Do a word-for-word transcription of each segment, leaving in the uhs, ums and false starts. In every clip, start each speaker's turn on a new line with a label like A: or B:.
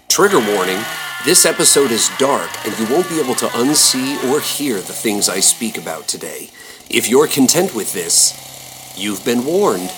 A: Trigger warning, this episode is dark and you won't be able to unsee or hear the things I speak about today. If you're content with this, you've been warned.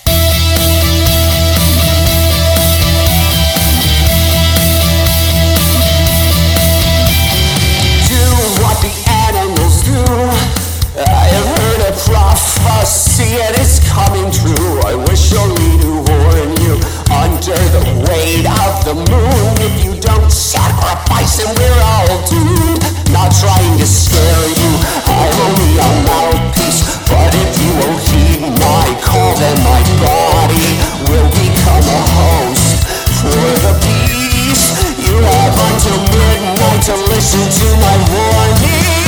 B: I have heard a prophecy and it's coming true. I wish only to warn you under the weight of the moon. If you don't sacrifice and we're all doomed. Not trying to scare you, I'm only a mouthpiece. But if you will heed my call, then my body will become a host for the beast. You have until midnight to listen to my warning.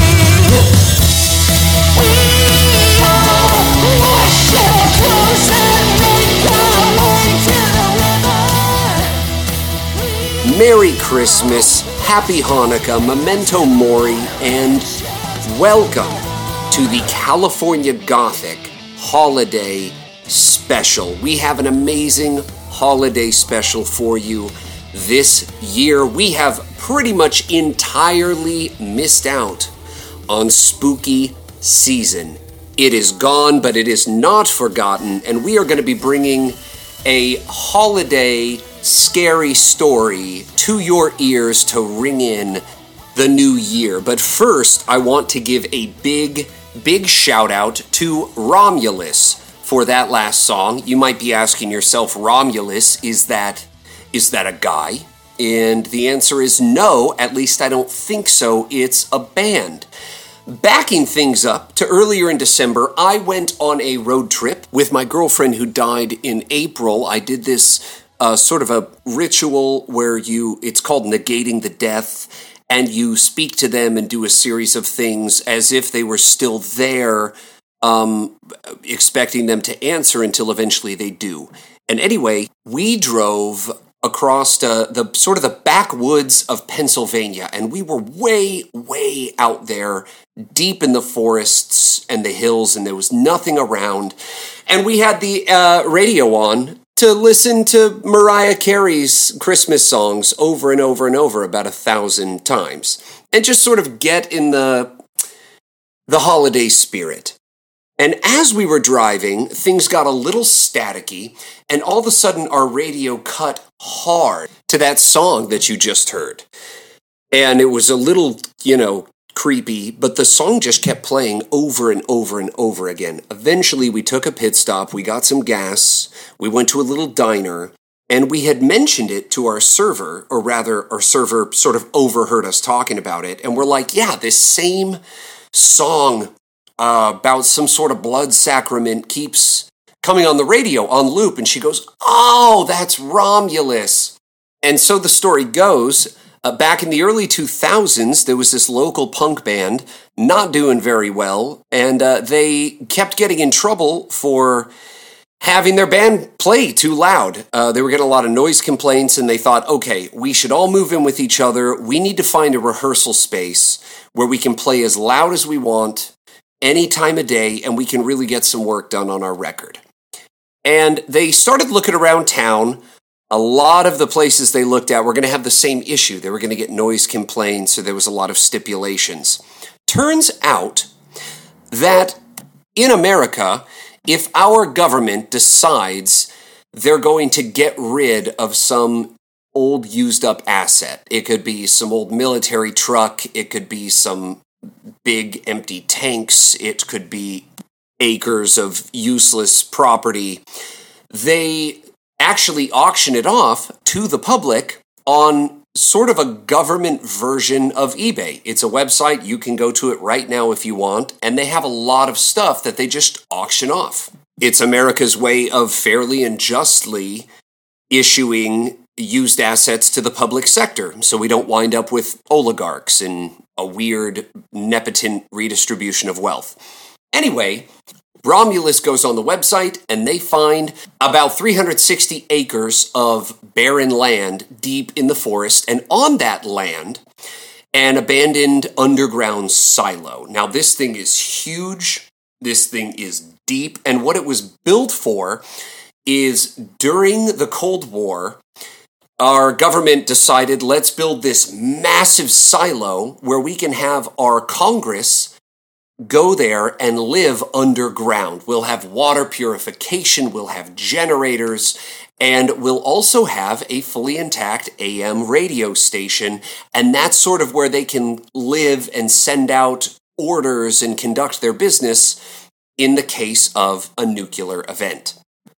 A: Merry Christmas, Happy Hanukkah, Memento Mori, and welcome to the California Gothic Holiday Special. We have an amazing holiday special for you this year. We have pretty much entirely missed out on spooky season. It is gone, but it is not forgotten, and we are going to be bringing a holiday scary story to your ears to ring in the new year. But first, I want to give a big, big shout out to Romulus for that last song. You might be asking yourself, Romulus, is that is that a guy? And the answer is no, at least I don't think so. It's a band. Backing things up to earlier in December, I went on a road trip with my girlfriend who died in April. I did this uh, sort of a ritual where you, it's called negating the death, and you speak to them and do a series of things as if they were still there, um, expecting them to answer until eventually they do. And anyway, we drove across uh, the sort of the backwoods of Pennsylvania, and we were way, way out there, deep in the forests and the hills, and there was nothing around. And we had the uh, radio on to listen to Mariah Carey's Christmas songs over and over and over about a thousand times, and just sort of get in the the holiday spirit. And as we were driving, things got a little staticky, and all of a sudden our radio cut hard to that song that you just heard. And it was a little, you know, creepy, but the song just kept playing over and over and over again. Eventually we took a pit stop, we got some gas, we went to a little diner, and we had mentioned it to our server, or rather our server sort of overheard us talking about it, and we're like, yeah, this same song Uh, about some sort of blood sacrament keeps coming on the radio on loop. And she goes, oh, that's Romulus. And so the story goes, uh, back in the early two thousands, there was this local punk band not doing very well. And uh, they kept getting in trouble for having their band play too loud. Uh, they were getting a lot of noise complaints, and they thought, okay, we should all move in with each other. We need to find a rehearsal space where we can play as loud as we want any time of day, and we can really get some work done on our record. And they started looking around town. A lot of the places they looked at were going to have the same issue. They were going to get noise complaints, so there was a lot of stipulations. Turns out that in America, if our government decides they're going to get rid of some old used-up asset, it could be some old military truck, it could be some big empty tanks, it could be acres of useless property, they actually auction it off to the public on sort of a government version of eBay. It's a website, you can go to it right now if you want, and they have a lot of stuff that they just auction off. It's America's way of fairly and justly issuing used assets to the public sector, so we don't wind up with oligarchs and a weird nepotent redistribution of wealth. Anyway, Romulus goes on the website, and they find about three hundred sixty acres of barren land deep in the forest, and on that land, an abandoned underground silo. Now, this thing is huge, this thing is deep, and what it was built for is during the Cold War, our government decided, let's build this massive silo where we can have our Congress go there and live underground. We'll have water purification, we'll have generators, and we'll also have a fully intact A M radio station, and that's sort of where they can live and send out orders and conduct their business in the case of a nuclear event.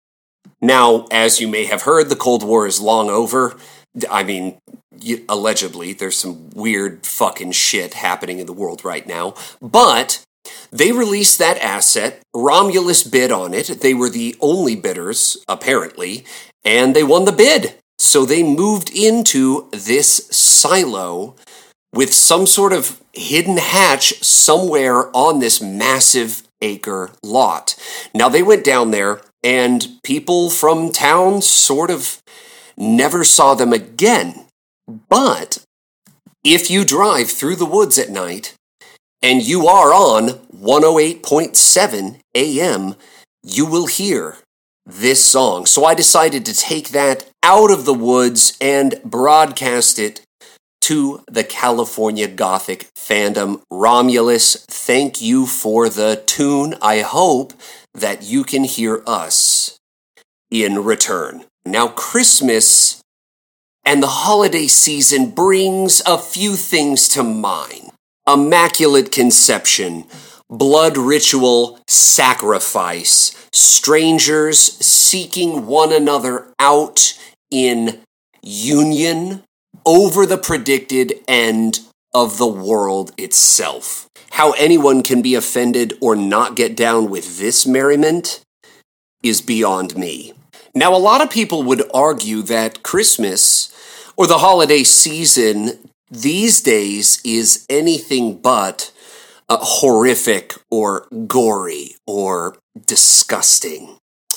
A: Now, as you may have heard, the Cold War is long over. I mean, allegedly, there's some weird fucking shit happening in the world right now, but they released that asset. Romulus bid on it. They were the only bidders, apparently, and they won the bid. So they moved into this silo with some sort of hidden hatch somewhere on this massive acre lot. Now, they went down there, and people from town sort of never saw them again. But if you drive through the woods at night, and you are on one oh eight point seven A M, you will hear this song. So I decided to take that out of the woods and broadcast it to the California Gothic fandom. Romulus, thank you for the tune. I hope that you can hear us in return. Now, Christmas and the holiday season brings a few things to mind. Immaculate conception, blood ritual, sacrifice, strangers seeking one another out in union over the predicted end of the world itself. How anyone can be offended or not get down with this merriment is beyond me. Now, a lot of people would argue that Christmas or the holiday season these days is anything but uh, horrific or gory or disgusting.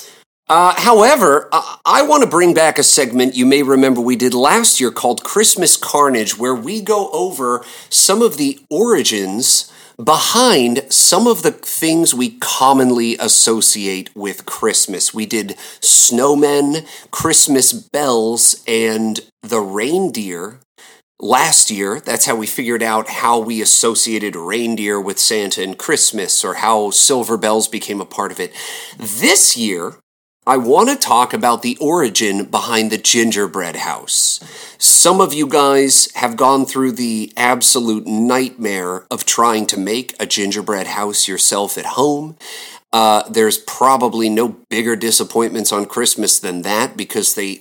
A: Uh, however, I, I want to bring back a segment you may remember we did last year called Christmas Carnage, where we go over some of the origins behind some of the things we commonly associate with Christmas. We did snowmen, Christmas bells, and the reindeer last year. That's how we figured out how we associated reindeer with Santa and Christmas, or how silver bells became a part of it. This year, I want to talk about the origin behind the gingerbread house. Some of you guys have gone through the absolute nightmare of trying to make a gingerbread house yourself at home. Uh, there's probably no bigger disappointments on Christmas than that, because they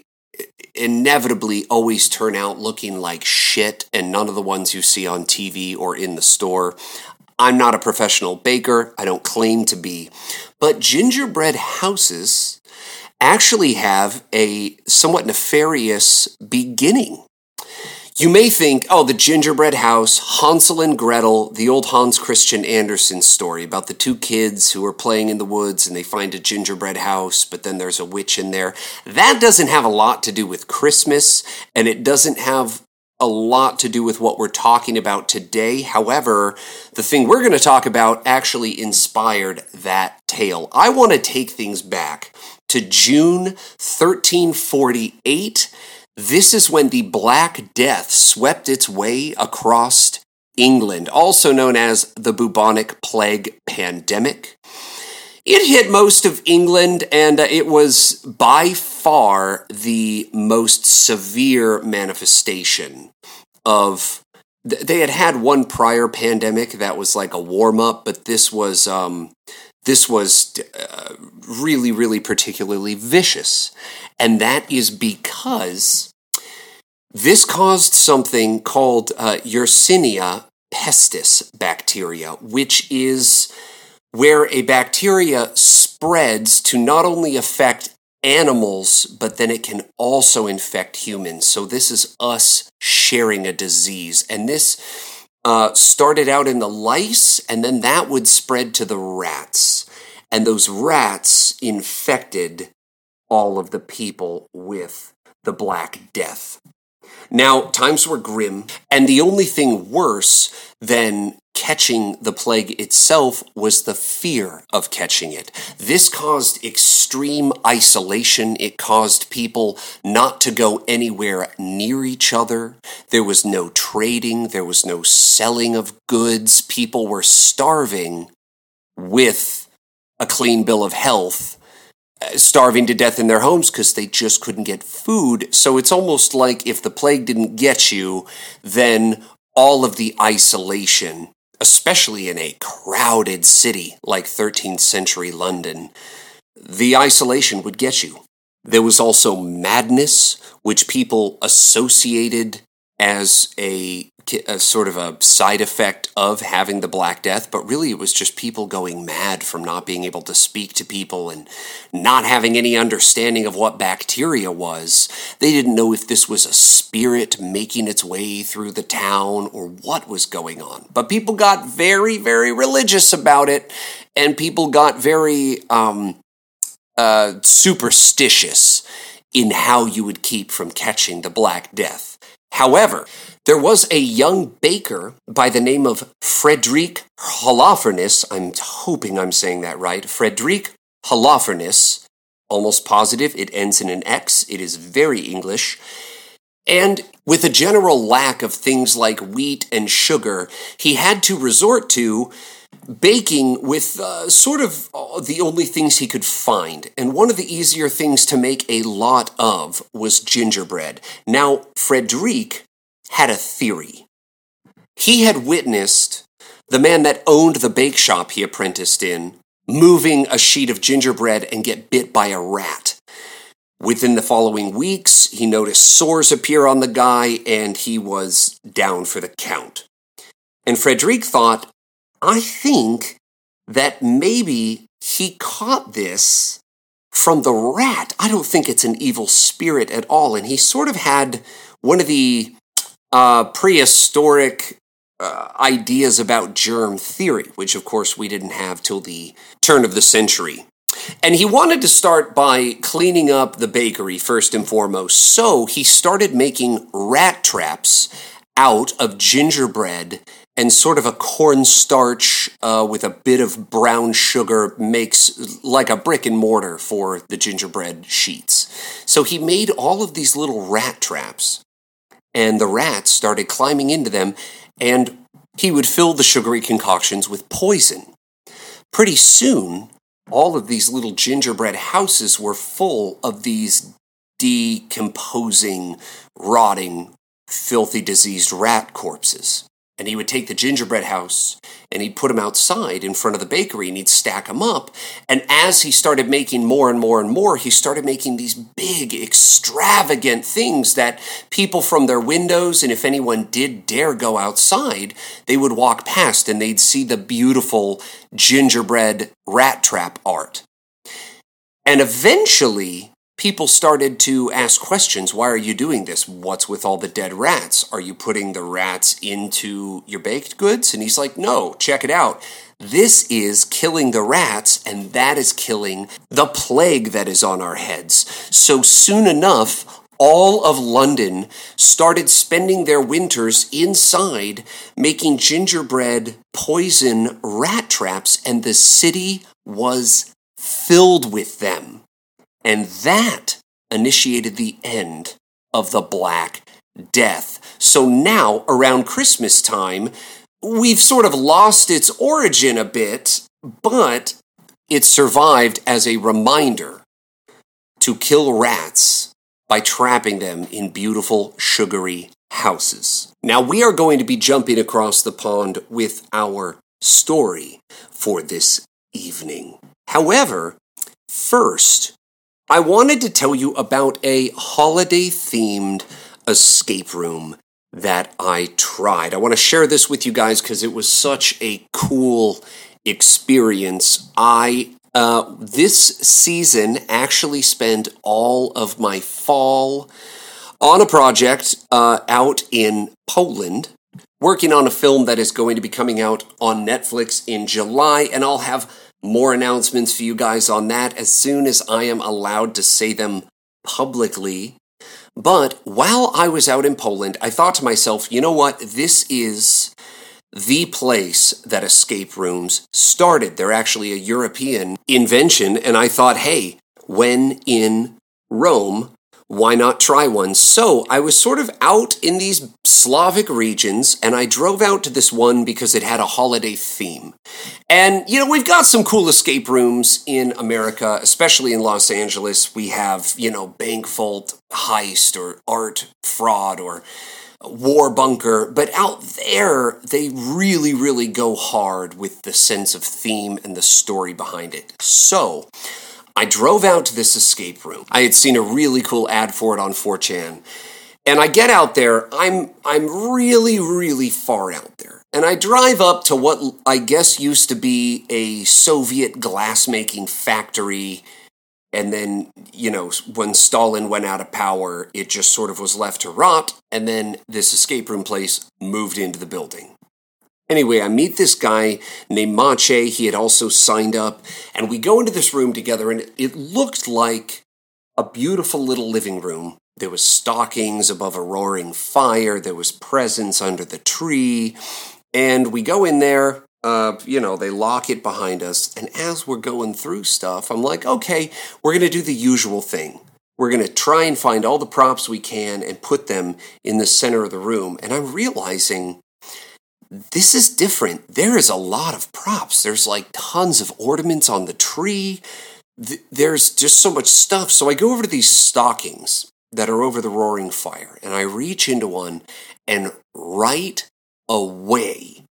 A: inevitably always turn out looking like shit, and none of the ones you see on T V or in the store. I'm not a professional baker. I don't claim to be. But gingerbread houses actually have a somewhat nefarious beginning. You may think, oh, the gingerbread house, Hansel and Gretel, the old Hans Christian Andersen story about the two kids who are playing in the woods and they find a gingerbread house, but then there's a witch in there. That doesn't have a lot to do with Christmas, and it doesn't have a lot to do with what we're talking about today. However, the thing we're going to talk about actually inspired that tale. I want to take things back to June thirteen forty-eight. This is when the Black Death swept its way across England, also known as the bubonic plague pandemic. It hit most of England, and uh, it was by far the most severe manifestation of... Th- they had had one prior pandemic that was like a warm-up, but this was... Um, This was uh, really, really particularly vicious. And that is because this caused something called uh, Yersinia pestis bacteria, which is where a bacteria spreads to not only affect animals, but then it can also infect humans. So this is us sharing a disease. And this Uh, started out in the lice, and then that would spread to the rats. And those rats infected all of the people with the Black Death. Now, times were grim, and the only thing worse than catching the plague itself was the fear of catching it. This caused extreme isolation. It caused people not to go anywhere near each other. There was no trading. There was no selling of goods. People were starving with a clean bill of health, starving to death in their homes because they just couldn't get food. So it's almost like if the plague didn't get you, then all of the isolation, especially in a crowded city like thirteenth century London, the isolation would get you. There was also madness, which people associated as a, a sort of a side effect of having the Black Death, but really it was just people going mad from not being able to speak to people and not having any understanding of what bacteria was. They didn't know if this was a spirit making its way through the town or what was going on. But people got very, very religious about it, and people got very um, uh, superstitious in how you would keep from catching the Black Death. However, there was a young baker by the name of Frederick Holofernes. I'm hoping I'm saying that right. Frederick Holofernes, almost positive it ends in an X. It is very English. And with a general lack of things like wheat and sugar, he had to resort to baking with uh, sort of the only things he could find. And one of the easier things to make a lot of was gingerbread. Now, Frederick had a theory. He had witnessed the man that owned the bake shop he apprenticed in moving a sheet of gingerbread and get bit by a rat. Within the following weeks, he noticed sores appear on the guy, and he was down for the count. And Frederick thought, I think that maybe he caught this from the rat. I don't think it's an evil spirit at all. And he sort of had one of the uh, prehistoric uh, ideas about germ theory, which of course we didn't have till the turn of the century. And he wanted to start by cleaning up the bakery first and foremost. So he started making rat traps out of gingerbread and sort of a cornstarch uh, with a bit of brown sugar makes like a brick and mortar for the gingerbread sheets. So he made all of these little rat traps, and the rats started climbing into them, and he would fill the sugary concoctions with poison. Pretty soon, all of these little gingerbread houses were full of these decomposing, rotting, filthy, diseased rat corpses. And he would take the gingerbread house and he'd put them outside in front of the bakery and he'd stack them up. And as he started making more and more and more, he started making these big, extravagant things that people from their windows, and if anyone did dare go outside, they would walk past and they'd see the beautiful gingerbread rat trap art. And eventually, people started to ask questions. Why are you doing this? What's with all the dead rats? Are you putting the rats into your baked goods? And he's like, no, check it out. This is killing the rats, and that is killing the plague that is on our heads. So soon enough, all of London started spending their winters inside making gingerbread poison rat traps, and the city was filled with them. And that initiated the end of the Black Death. So now, around Christmas time, we've sort of lost its origin a bit, but it survived as a reminder to kill rats by trapping them in beautiful, sugary houses. Now, we are going to be jumping across the pond with our story for this evening. However, first, I wanted to tell you about a holiday-themed escape room that I tried. I want to share this with you guys because it was such a cool experience. I, uh, this season, actually spent all of my fall on a project uh, out in Poland, working on a film that is going to be coming out on Netflix in July, and I'll have more announcements for you guys on that as soon as I am allowed to say them publicly. But while I was out in Poland, I thought to myself, you know what? This is the place that escape rooms started. They're actually a European invention, and I thought, hey, when in Rome, why not try one? So I was sort of out in these Slavic regions, and I drove out to this one because it had a holiday theme. And, you know, we've got some cool escape rooms in America, especially in Los Angeles. We have, you know, bank vault heist or art fraud or war bunker. But out there, they really, really go hard with the sense of theme and the story behind it. So I drove out to this escape room. I had seen a really cool ad for it on four chan. And I get out there, I'm I'm really, really far out there. And I drive up to what I guess used to be a Soviet glassmaking factory. And then, you know, when Stalin went out of power, it just sort of was left to rot. And then this escape room place moved into the building. Anyway, I meet this guy named Mache. He had also signed up. And we go into this room together, and it looked like a beautiful little living room. There was stockings above a roaring fire. There was presents under the tree. And we go in there, uh, you know, they lock it behind us. And as we're going through stuff, I'm like, okay, we're going to do the usual thing. We're going to try and find all the props we can and put them in the center of the room. And I'm realizing this is different. There is a lot of props. There's like tons of ornaments on the tree. Th- there's just so much stuff. So I go over to these stockings that are over the roaring fire, and I reach into one, and right away,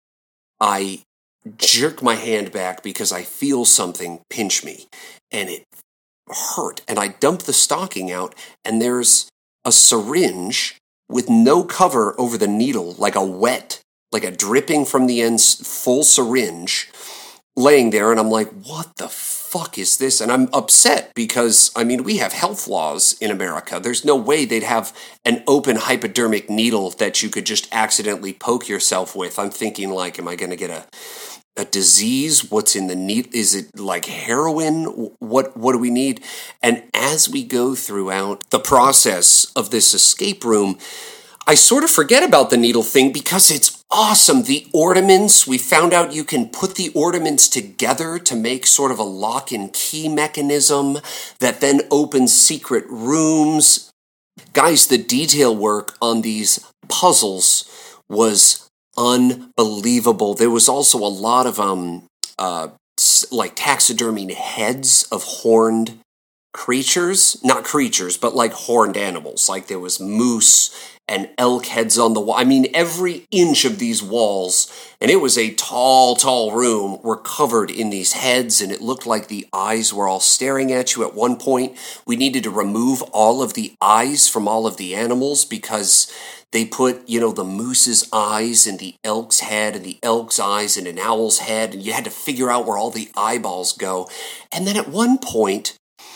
A: I jerk my hand back because I feel something pinch me, and it hurt. And I dump the stocking out, and there's a syringe with no cover over the needle, like a wet, like a dripping from the end full syringe laying there. And I'm like, what the fuck is this? And I'm upset because, I mean, we have health laws in America. There's no way they'd have an open hypodermic needle that you could just accidentally poke yourself with. I'm thinking, like, am I going to get a a disease? What's in the needle? Is it like heroin? What what do we need? And as we go throughout the process of this escape room, I sort of forget about the needle thing because it's awesome. The ornaments, we found out you can put the ornaments together to make sort of a lock and key mechanism that then opens secret rooms. Guys, the detail work on these puzzles was unbelievable. There was also a lot of um uh like taxidermied heads of horned creatures, not creatures, but like horned animals. Like there was moose and elk heads on the wall. I mean, every inch of these walls, and it was a tall, tall room, were covered in these heads, and it looked like the eyes were all staring at you. At one point, we needed to remove all of the eyes from all of the animals because they put, you know, the moose's eyes in the elk's head and the elk's eyes in an owl's head, and you had to figure out where all the eyeballs go. And then at one point,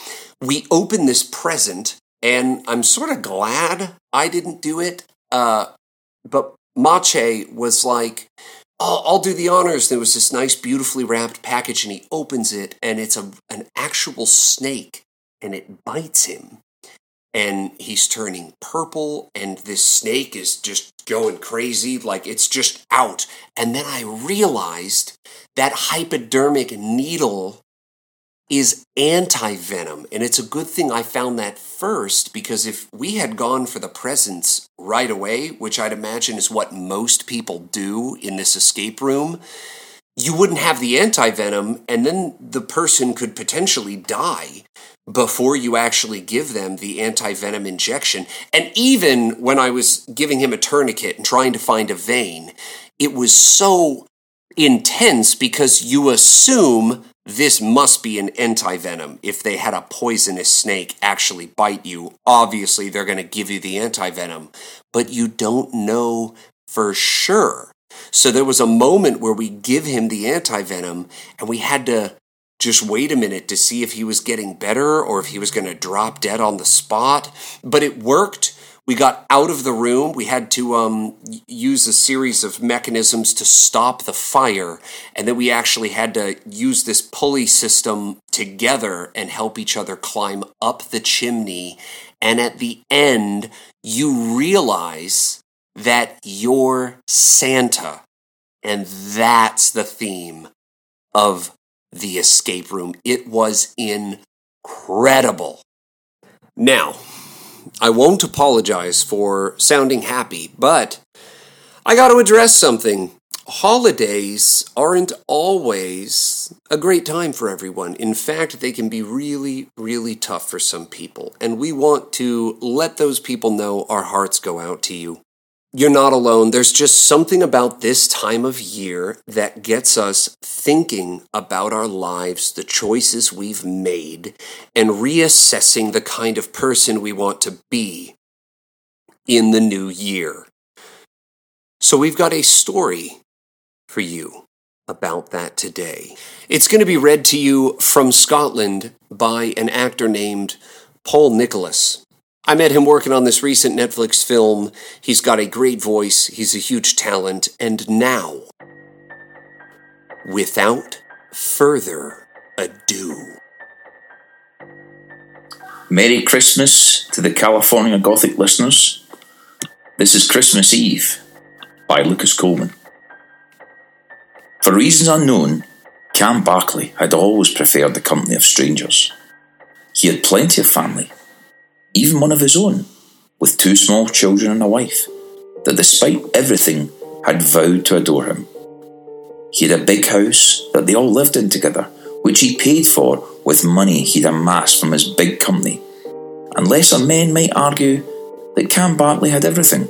A: we opened this present, and I'm sort of glad I didn't do it, uh, but Mache was like, oh, I'll do the honors. There was this nice, beautifully wrapped package, and he opens it, and it's a an actual snake, and it bites him, and he's turning purple, and this snake is just going crazy, like it's just out. And then I realized that hypodermic needle is anti-venom, and it's a good thing I found that first, because if we had gone for the presents right away, which I'd imagine is what most people do in this escape room, you wouldn't have the anti-venom, and then the person could potentially die before you actually give them the anti-venom injection. And even when I was giving him a tourniquet and trying to find a vein, it was so intense because you assume this must be an anti-venom. If they had a poisonous snake actually bite you, obviously they're going to give you the anti-venom, but you don't know for sure. So there was a moment where we give him the anti-venom, and we had to just wait a minute to see if he was getting better or if he was going to drop dead on the spot. But it worked. We got out of the room. We had to um, use a series of mechanisms to stop the fire. And then we actually had to use this pulley system together and help each other climb up the chimney. And at the end, you realize that you're Santa. And that's the theme of The Escape Room. It was incredible. Now, I won't apologize for sounding happy, but I got to address something. Holidays aren't always a great time for everyone. In fact, they can be really, really tough for some people. And we want to let those people know our hearts go out to you. You're not alone. There's just something about this time of year that gets us thinking about our lives, the choices we've made, and reassessing the kind of person we want to be in the new year. So we've got a story for you about that today. It's going to be read to you from Scotland by an actor named Paul Nicholas. I met him working on this recent Netflix film. He's got a great voice, he's a huge talent, and now, without further ado.
C: Merry Christmas to the California Gothic listeners. This is Christmas Eve by Lucas Coleman. For reasons unknown, Cam Barkley had always preferred the company of strangers. He had plenty of family, even one of his own, with two small children and a wife, that despite everything had vowed to adore him. He had a big house that they all lived in together, which he paid for with money he'd amassed from his big company. And lesser men might argue that Cam Barkley had everything.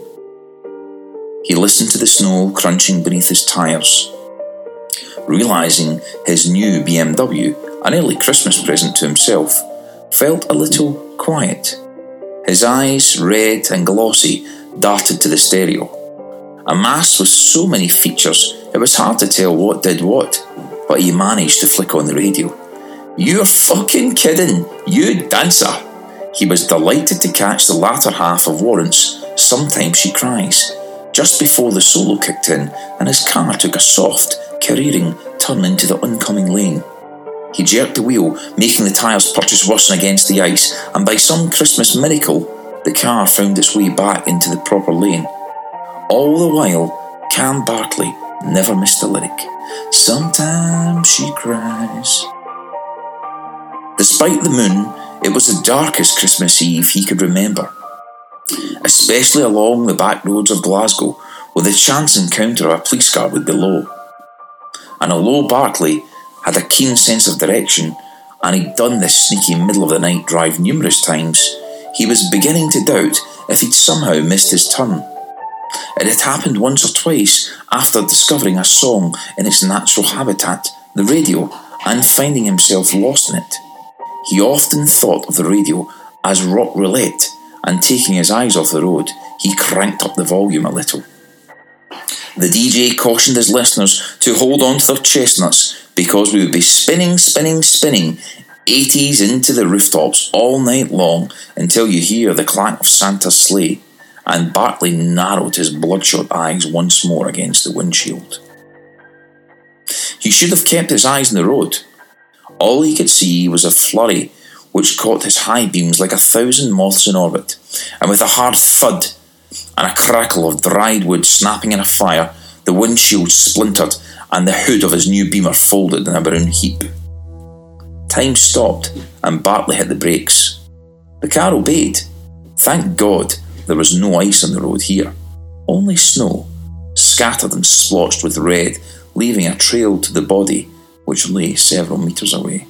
C: He listened to the snow crunching beneath his tyres, realising his new B M W, an early Christmas present to himself, felt a little quiet. His eyes, red and glossy, darted to the stereo. Amassed with so many features, it was hard to tell what did what, but he managed to flick on the radio. "You're fucking kidding, you dancer!" He was delighted to catch the latter half of Warrant's "Sometimes She Cries," just before the solo kicked in and his car took a soft, careering turn into the oncoming lane. He jerked the wheel, making the tyres purchase worsen against the ice, and by some Christmas miracle, the car found its way back into the proper lane. All the while, Cam Barkley never missed a lyric. "Sometimes she cries." Despite the moon, it was the darkest Christmas Eve he could remember, especially along the back roads of Glasgow, where the chance encounter of a police car would be low. And although Barkley had a keen sense of direction, and he'd done this sneaky middle-of-the-night drive numerous times, he was beginning to doubt if he'd somehow missed his turn. It had happened once or twice after discovering a song in its natural habitat, the radio, and finding himself lost in it. He often thought of the radio as rock roulette, and taking his eyes off the road, he cranked up the volume a little. The D J cautioned his listeners to hold on to their chestnuts, because we would be spinning, spinning, spinning eighties into the rooftops all night long until you hear the clank of Santa's sleigh, and Barkley narrowed his bloodshot eyes once more against the windshield. He should have kept his eyes on the road. All he could see was a flurry which caught his high beams like a thousand moths in orbit, and with a hard thud and a crackle of dried wood snapping in a fire, the windshield splintered and the hood of his new Beamer folded in a brown heap. Time stopped and Bartley hit the brakes. The car obeyed. Thank God there was no ice on the road here, only snow, scattered and splotched with red, leaving a trail to the body which lay several metres away.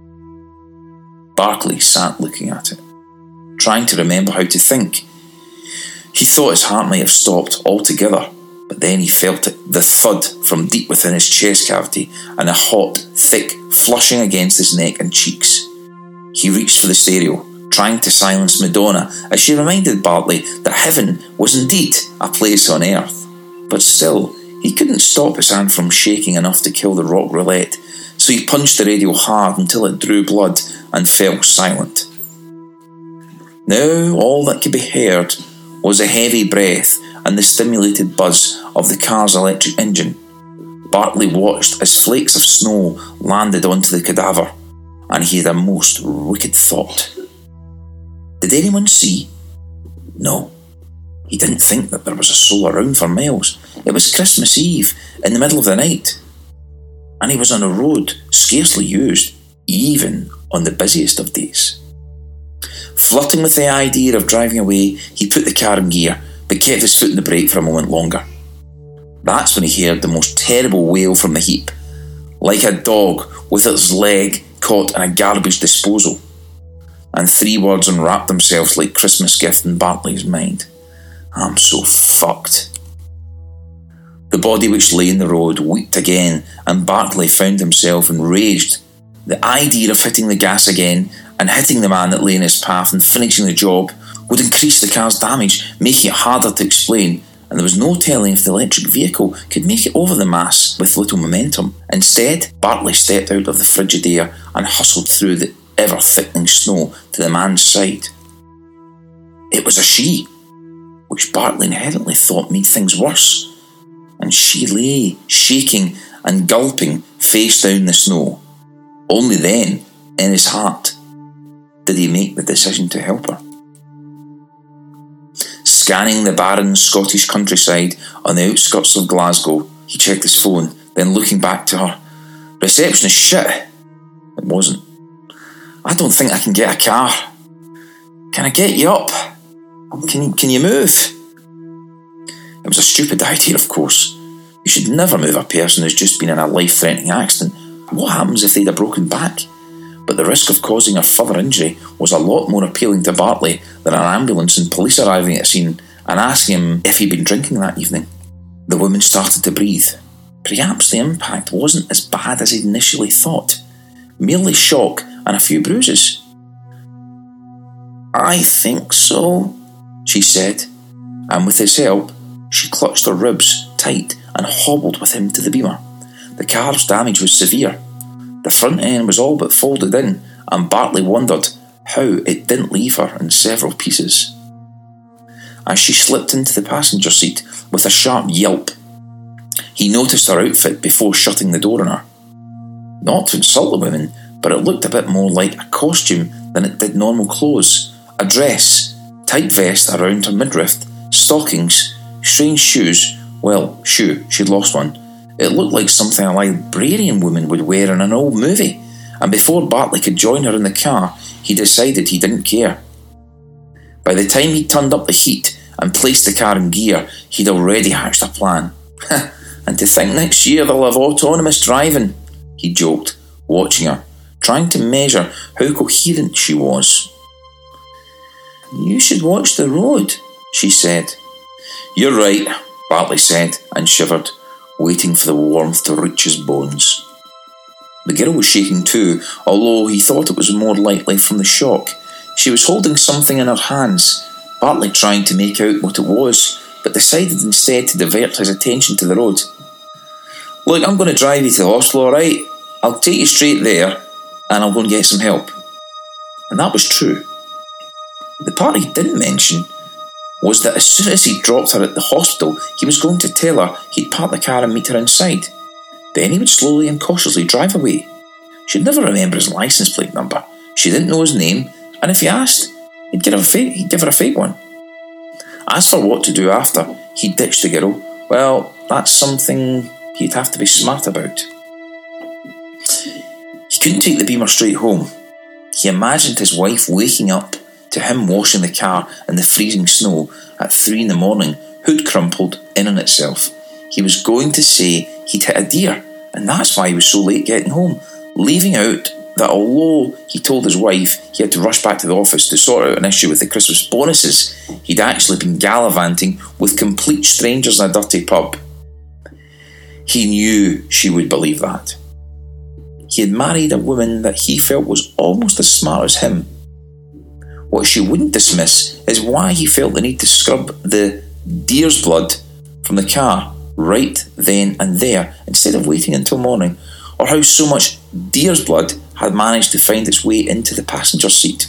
C: Barkley sat looking at it, trying to remember how to think. He thought his heart might have stopped altogether, but then he felt it, the thud from deep within his chest cavity, and a hot, thick flushing against his neck and cheeks. He reached for the stereo, trying to silence Madonna as she reminded Bartley that heaven was indeed a place on earth. But still, he couldn't stop his hand from shaking enough to kill the rock roulette, so he punched the radio hard until it drew blood and fell silent. Now all that could be heard was a heavy breath and the stimulated buzz of the car's electric engine. Bartley watched as flakes of snow landed onto the cadaver, and he had a most wicked thought. Did anyone see? No. He didn't think that there was a soul around for miles. It was Christmas Eve, in the middle of the night, and he was on a road scarcely used, even on the busiest of days. Flirting with the idea of driving away, he put the car in gear, but kept his foot in the brake for a moment longer. That's when he heard the most terrible wail from the heap, like a dog with its leg caught in a garbage disposal, and three words unwrapped themselves like Christmas gift in Bartley's mind. I'm so fucked. The body which lay in the road wept again, and Bartley found himself enraged. The idea of hitting the gas again and hitting the man that lay in his path and finishing the job would increase the car's damage, making it harder to explain, and there was no telling if the electric vehicle could make it over the mass with little momentum. Instead, Bartley stepped out of the frigid air and hustled through the ever-thickening snow to the man's side. It was a she, which Bartley inherently thought made things worse, and she lay, shaking and gulping, face down the snow. Only then, in his heart, did he make the decision to help her. Scanning the barren Scottish countryside on the outskirts of Glasgow, he checked his phone, then looking back to her. Reception is shit. It wasn't. I don't think I can get a car. Can I get you up? Can, can you move? It was a stupid idea, of course. You should never move a person who's just been in a life-threatening accident. What happens if they'd a broken back? But the risk of causing a further injury was a lot more appealing to Bartley than an ambulance and police arriving at the scene and asking him if he'd been drinking that evening. The woman started to breathe. Perhaps the impact wasn't as bad as he'd initially thought. Merely shock and a few bruises. I think so, she said, and with his help, she clutched her ribs tight and hobbled with him to the Beamer. The car's damage was severe. The front end was all but folded in, and Bartley wondered how it didn't leave her in several pieces. As she slipped into the passenger seat with a sharp yelp, he noticed her outfit before shutting the door on her. Not to insult the woman, but it looked a bit more like a costume than it did normal clothes. A dress, tight vest around her midriff, stockings, strange shoes. Well, shoe, she'd lost one. It looked like something a librarian woman would wear in an old movie, and before Bartley could join her in the car, he decided he didn't care. By the time he'd turned up the heat and placed the car in gear, he'd already hatched a plan. And to think next year they'll have autonomous driving, he joked, watching her, trying to measure how coherent she was. You should watch the road, she said. You're right, Bartley said, and shivered, waiting for the warmth to reach his bones. The girl was shaking too, although he thought it was more likely from the shock. She was holding something in her hands, Bartley trying to make out what it was, but decided instead to divert his attention to the road. Look, I'm going to drive you to the hospital, alright? I'll take you straight there, and I'll go and get some help. And that was true. The part he didn't mention was that as soon as he dropped her at the hospital, he was going to tell her he'd park the car and meet her inside. Then he would slowly and cautiously drive away. She'd never remember his licence plate number. She didn't know his name, and if he asked, he'd give her a fake, he'd give her a fake one. As for what to do after, he'd ditch the girl. Well, that's something he'd have to be smart about. He couldn't take the Beamer straight home. He imagined his wife waking up to him washing the car in the freezing snow at three in the morning, hood crumpled in on itself. He was going to say he'd hit a deer, and that's why he was so late getting home, leaving out that although he told his wife he had to rush back to the office to sort out an issue with the Christmas bonuses, he'd actually been gallivanting with complete strangers in a dirty pub. He knew she would believe that. He had married a woman that he felt was almost as smart as him. What she wouldn't dismiss is why he felt the need to scrub the deer's blood from the car right then and there instead of waiting until morning, or how so much deer's blood had managed to find its way into the passenger seat.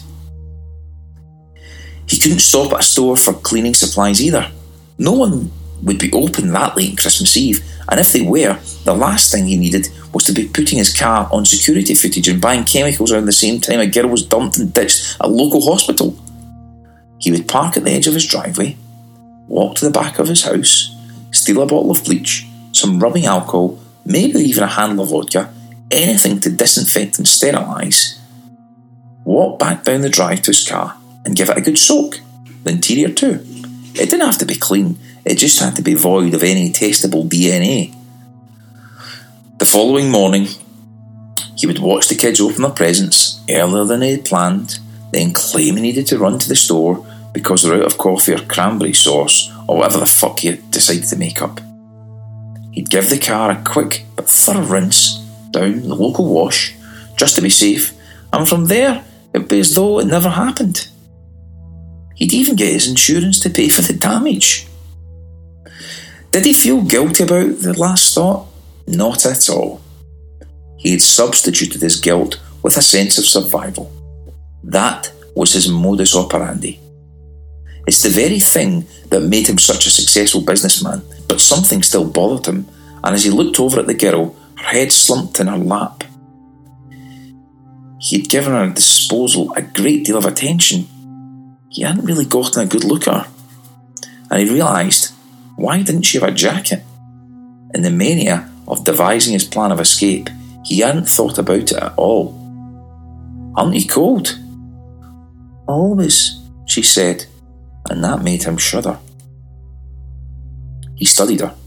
C: He couldn't stop at a store for cleaning supplies either. No one would be open that late on Christmas Eve, and if they were, the last thing he needed was to be putting his car on security footage and buying chemicals around the same time a girl was dumped and ditched at a local hospital. He would park at the edge of his driveway, walk to the back of his house, steal a bottle of bleach, some rubbing alcohol, maybe even a handle of vodka, anything to disinfect and sterilise, walk back down the drive to his car and give it a good soak. The interior too. It didn't have to be clean, it just had to be void of any testable D N A. The following morning, he would watch the kids open their presents earlier than they had planned, then claim he needed to run to the store because they're out of coffee or cranberry sauce or whatever the fuck he had decided to make up. He'd give the car a quick but thorough rinse down the local wash just to be safe, and from there it'd be as though it never happened. He'd even get his insurance to pay for the damage. Did he feel guilty about the last thought? Not at all. He had substituted his guilt with a sense of survival. That was his modus operandi. It's the very thing that made him such a successful businessman, but something still bothered him, and as he looked over at the girl, her head slumped in her lap. He had given her disposal a great deal of attention. He hadn't really gotten a good look at her, and he realised, why didn't she have a jacket? In the mania of devising his plan of escape, he hadn't thought about it at all. "Aren't you cold?" "Always," she said, and that made him shudder. He studied her.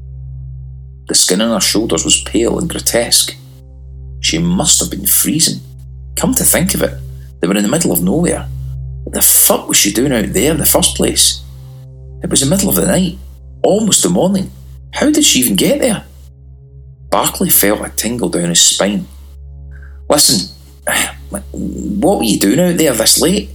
C: The skin on her shoulders was pale and grotesque. She must have been freezing. Come to think of it, they were in the middle of nowhere. What the fuck was she doing out there in the first place? It was the middle of the night, almost the morning. How did she even get there? Barclay felt a tingle down his spine. "Listen, what were you doing out there this late?"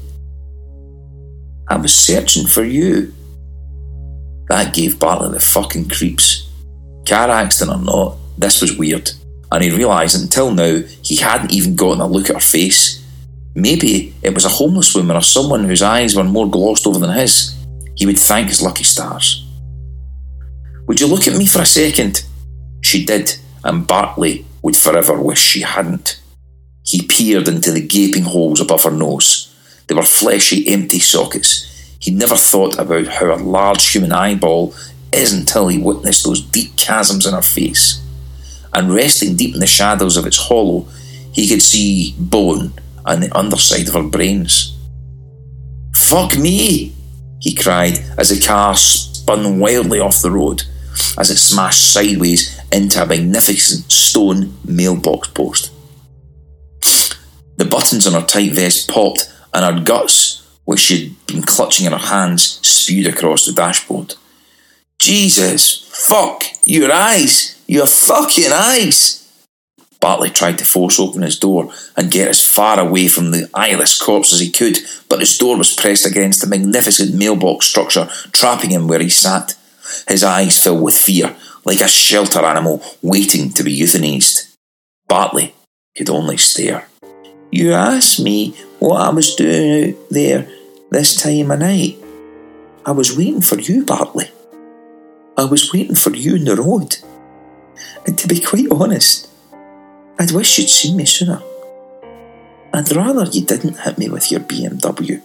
C: "I was searching for you." That gave Bartley the fucking creeps. Car accident or not, this was weird, and he realised that until now he hadn't even gotten a look at her face. Maybe it was a homeless woman or someone whose eyes were more glossed over than his. He would thank his lucky stars. "Would you look at me for a second?" She did, and Bartley would forever wish she hadn't. He peered into the gaping holes above her nose. They were fleshy, empty sockets. He'd never thought about how a large human eyeball is until he witnessed those deep chasms in her face. And resting deep in the shadows of its hollow, he could see bone and the underside of her brains. "Fuck me!" he cried as the car spun wildly off the road, as it smashed sideways into a magnificent stone mailbox post. The buttons on her tight vest popped, and her guts, which she'd been clutching in her hands, spewed across the dashboard. "Jesus, fuck, your eyes, your fucking eyes!" Bartley tried to force open his door and get as far away from the eyeless corpse as he could, but his door was pressed against the magnificent mailbox structure, trapping him where he sat. His eyes filled with fear, like a shelter animal waiting to be euthanized. Bartley could only stare. "You asked me what I was doing out there this time of night. I was waiting for you, Bartley. I was waiting for you on the road. And to be quite honest, I'd wish you'd seen me sooner. I'd rather you didn't hit me with your B M W."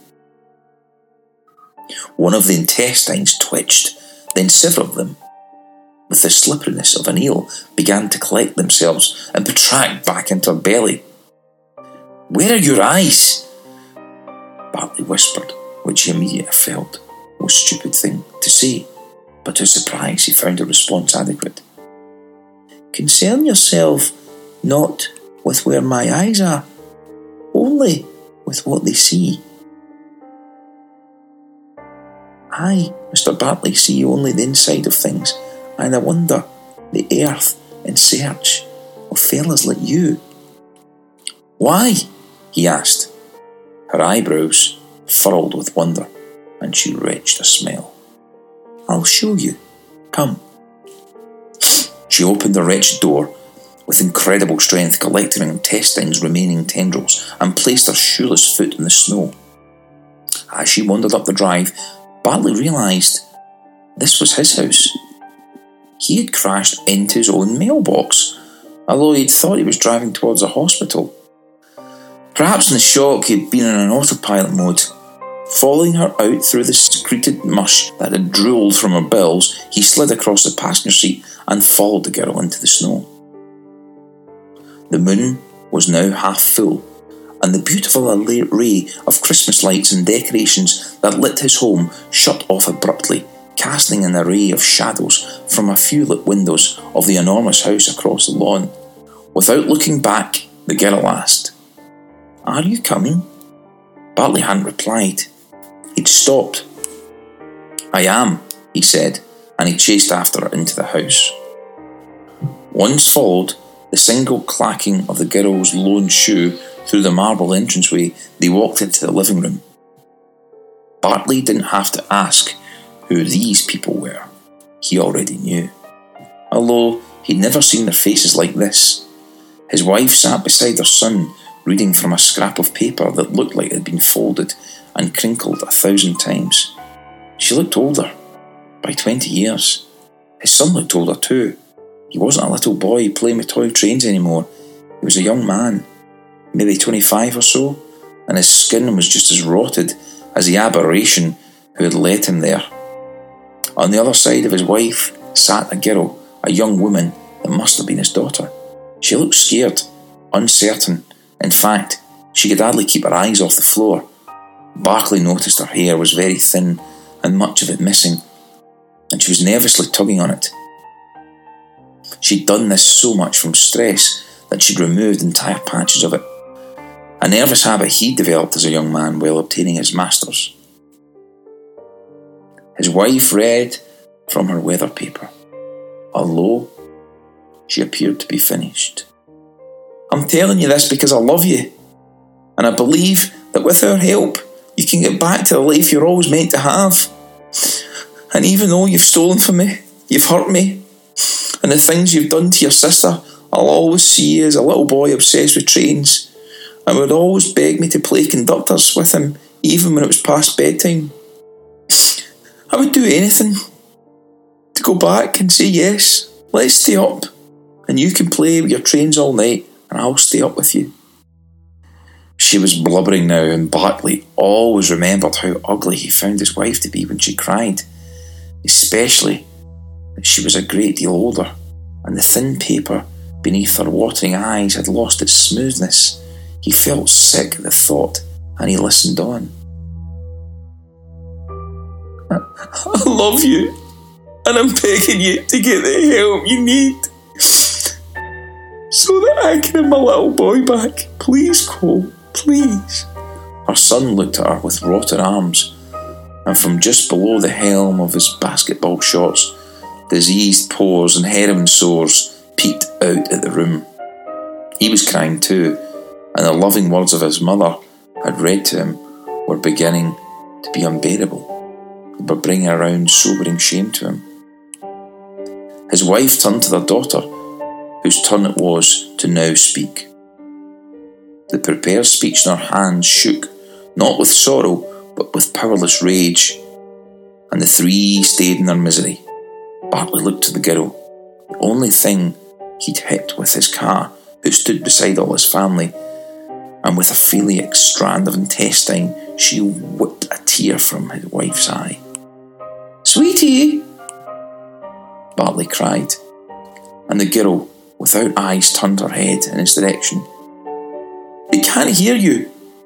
C: One of the intestines twitched, then several of them, with the slipperiness of an eel, began to collect themselves and protract back into her belly. "Where are your eyes?" Bartley whispered, which he immediately felt was a stupid thing to say, but to his surprise he found the response adequate. "Concern yourself not with where my eyes are, only with what they see." "I, Mister Bartley, see only the inside of things, and I wander the earth in search of fellas like you." "Why?" he asked. Her eyebrows furrowed with wonder, and she retched a smile. "I'll show you. Come." She opened the wretched door with incredible strength, collecting her intestines' remaining tendrils, and placed her shoeless foot in the snow. As she wandered up the drive, Bartley realised this was his house. He had crashed into his own mailbox, although he'd thought he was driving towards a hospital. Perhaps in the shock he'd been in an autopilot mode. Following her out through the secreted mush that had drooled from her bowels, he slid across the passenger seat and followed the girl into the snow. The moon was now half full, and the beautiful array of Christmas lights and decorations that lit his home shut off abruptly, casting an array of shadows from a few lit windows of the enormous house across the lawn. Without looking back, the girl asked, "Are you coming?" Bartley hadn't replied. He'd stopped. "I am," he said, and he chased after her into the house. Once followed, the single clacking of the girl's lone shoe through the marble entranceway, they walked into the living room. Bartley didn't have to ask who these people were. He already knew. Although he'd never seen their faces like this. His wife sat beside her son, reading from a scrap of paper that looked like it had been folded and crinkled a thousand times. She looked older, by twenty years. His son looked older too. He wasn't a little boy playing with toy trains anymore. He was a young man, maybe twenty-five or so, and his skin was just as rotted as the aberration who had led him there. On the other side of his wife sat a girl, a young woman that must have been his daughter. She looked scared, uncertain. In fact, she could hardly keep her eyes off the floor. Barclay noticed her hair was very thin and much of it missing, and she was nervously tugging on it. She'd done this so much from stress that she'd removed entire patches of it, a nervous habit he developed as a young man while obtaining his master's. His wife read from her weather paper, although she appeared to be finished. "I'm telling you this because I love you, and I believe that with our help, you can get back to the life you're always meant to have. And even though you've stolen from me, you've hurt me, and the things you've done to your sister, I'll always see you as a little boy obsessed with trains, and would always beg me to play conductors with him, even when it was past bedtime. I would do anything to go back and say yes, let's stay up, and you can play with your trains all night, and I'll stay up with you." She was blubbering now, and Bartley always remembered how ugly he found his wife to be when she cried, especially that she was a great deal older, and the thin paper beneath her watering eyes had lost its smoothness. He felt sick at the thought, and he listened on. "I love you, and I'm begging you to get the help you need, so that I can have my little boy back. Please, Cole, please." Her son looked at her with rotted arms, and from just below the helm of his basketball shorts, diseased pores and heroin sores peeked out at the room. He was crying too, and the loving words of his mother had read to him were beginning to be unbearable, but bringing around sobering shame to him. His wife turned to their daughter, whose turn it was to now speak. The prepared speech in her hands shook, not with sorrow, but with powerless rage, and the three stayed in their misery. Bartley looked to the girl, the only thing he'd hit with his car, who stood beside all his family, and with a phthalic strand of intestine, she whipped a tear from his wife's eye. "Sweetie!" Bartley cried, and the girl, without eyes, turned her head in his direction. "They can't hear you.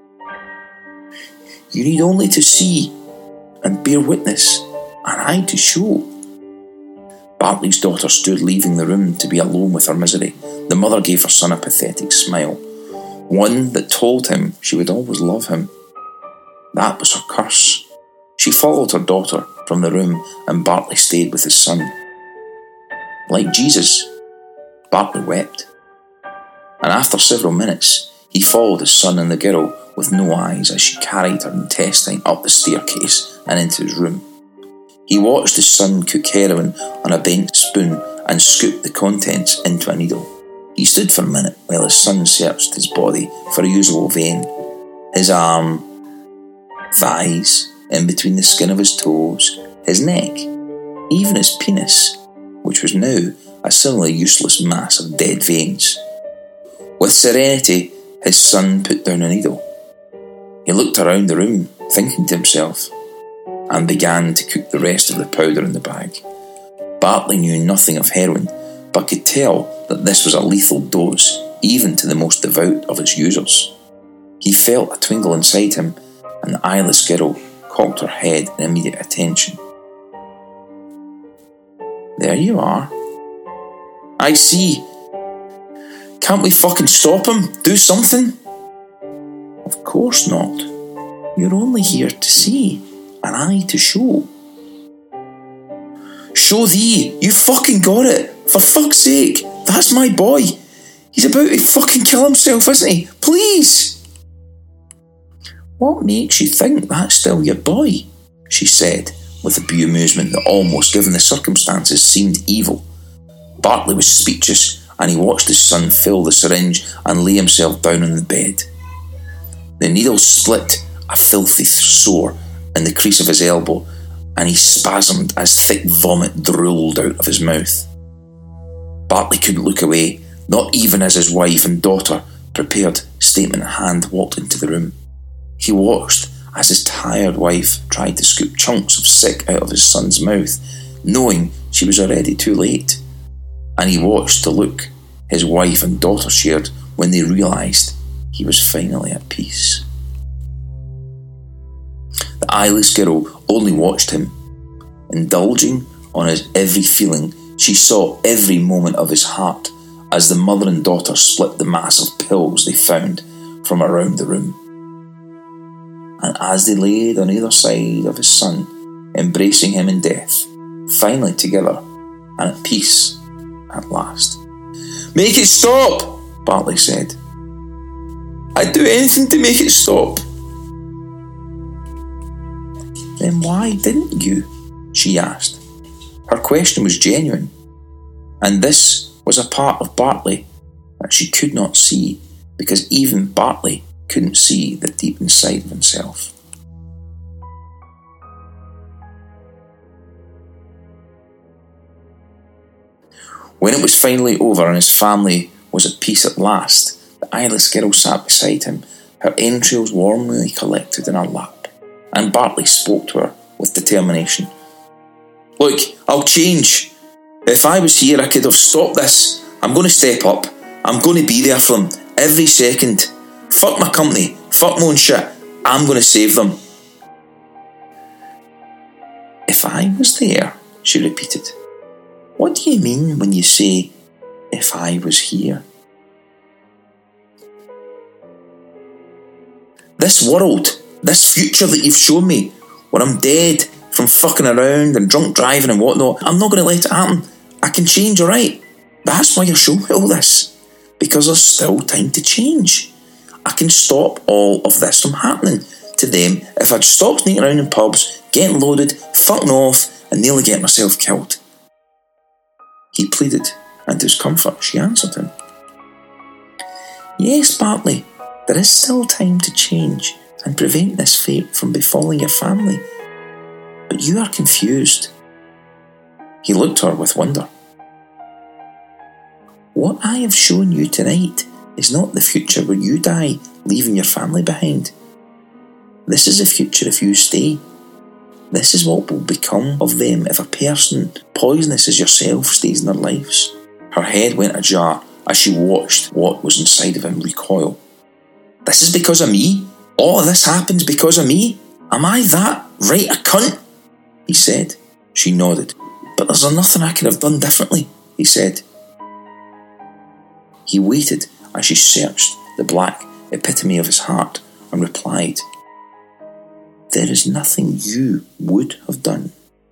C: You need only to see and bear witness, and I to show." Bartley's daughter stood leaving the room to be alone with her misery. The mother gave her son a pathetic smile, one that told him she would always love him. That was her curse. She followed her daughter from the room, and Bartley stayed with his son. Like Jesus, Bartley wept, and after several minutes, he followed his son and the girl with no eyes as she carried her intestine up the staircase and into his room. He watched his son cook heroin on a bent spoon and scoop the contents into a needle. He stood for a minute while his son searched his body for a usable vein. His arm, thighs, in between the skin of his toes, his neck, even his penis, which was now a similarly useless mass of dead veins. With serenity, his son put down a needle. He looked around the room, thinking to himself, and began to cook the rest of the powder in the bag. Bartley knew nothing of heroin, but could tell that this was a lethal dose, even to the most devout of its users. He felt a twingle inside him, and the eyeless girl cocked her head in immediate attention. "There you are." "I see. Can't we fucking stop him? Do something?" "Of course not. You're only here to see, and I to show." "Show thee! You fucking got it! For fuck's sake! That's my boy! He's about to fucking kill himself, isn't he? Please!" "What makes you think that's still your boy?" she said, with a bemusement that almost, given the circumstances, seemed evil. Bartley was speechless, and he watched his son fill the syringe and lay himself down on the bed. The needle split a filthy sore in the crease of his elbow, and he spasmed as thick vomit drooled out of his mouth. Bartley couldn't look away, not even as his wife and daughter, prepared, statement in hand, walked into the room. He watched as his tired wife tried to scoop chunks of sick out of his son's mouth, knowing she was already too late. And he watched the look his wife and daughter shared when they realised he was finally at peace. The eyeless girl only watched him. Indulging on his every feeling, she saw every moment of his heart as the mother and daughter split the mass of pills they found from around the room. And as they laid on either side of his son, embracing him in death, finally together and at peace at last. "Make it stop!" Bartley said. "I'd do anything to make it stop." "Then why didn't you?" she asked. Her question was genuine, and this was a part of Bartley that she could not see, because even Bartley couldn't see the deep inside of himself. When it was finally over and his family was at peace at last, the eyeless girl sat beside him, her entrails warmly collected in her lap, and Bartley spoke to her with determination. "Look, I'll change. If I was here, I could have stopped this. I'm going to step up. I'm going to be there for them every second. Fuck my company. Fuck my own shit. I'm going to save them." "If I was there," she repeated. "What do you mean when you say, if I was here?" "This world, this future that you've shown me, when I'm dead from fucking around and drunk driving and whatnot, I'm not going to let it happen. I can change, alright? That's why you're showing me all this. Because there's still time to change. I can stop all of this from happening to them if I'd stop sneaking around in pubs, getting loaded, fucking off, and nearly get myself killed." He pleaded, and to his comfort she answered him. "Yes, Bartley, there is still time to change and prevent this fate from befalling your family. But you are confused." He looked at her with wonder. "What I have shown you tonight is not the future where you die, leaving your family behind. This is the future if you stay. This is what will become of them if a person poisonous as yourself stays in their lives." Her head went ajar as she watched what was inside of him recoil. "This is because of me? All of this happens because of me? Am I that right a cunt?" he said. She nodded. "But there's nothing I could have done differently," he said. He waited as she searched the black epitome of his heart and replied, "There is nothing you would have done."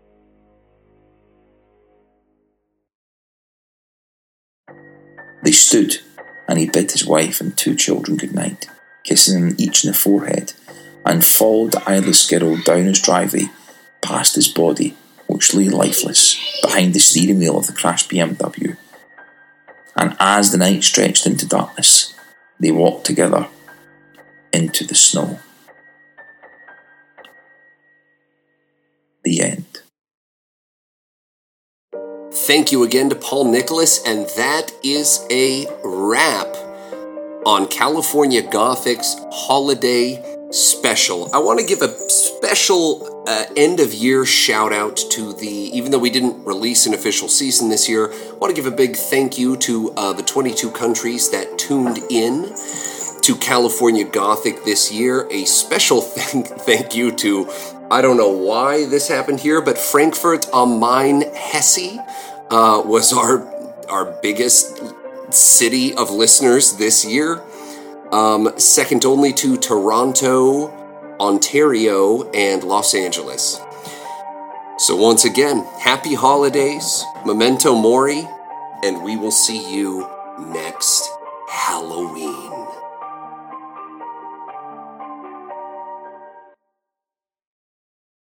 C: They stood, and he bid his wife and two children good night, kissing them each in the forehead, and followed the eyeless girl down his driveway, past his body, which lay lifeless behind the steering wheel of the crashed B M W. And as the night stretched into darkness, they walked together into the snow. The end.
A: Thank you again to Paul Nicholas, and that is a wrap on California Gothic's holiday special. I want to give a special uh, end-of-year shout-out to the, even though we didn't release an official season this year, I want to give a big thank you to uh, the twenty-two countries that tuned in to California Gothic this year. A special thank, thank you to, I don't know why this happened here, but Frankfurt am Main, Hesse uh, was our, our biggest city of listeners this year. Um, second only to Toronto, Ontario, and Los Angeles. So once again, happy holidays, memento mori, and we will see you next Halloween.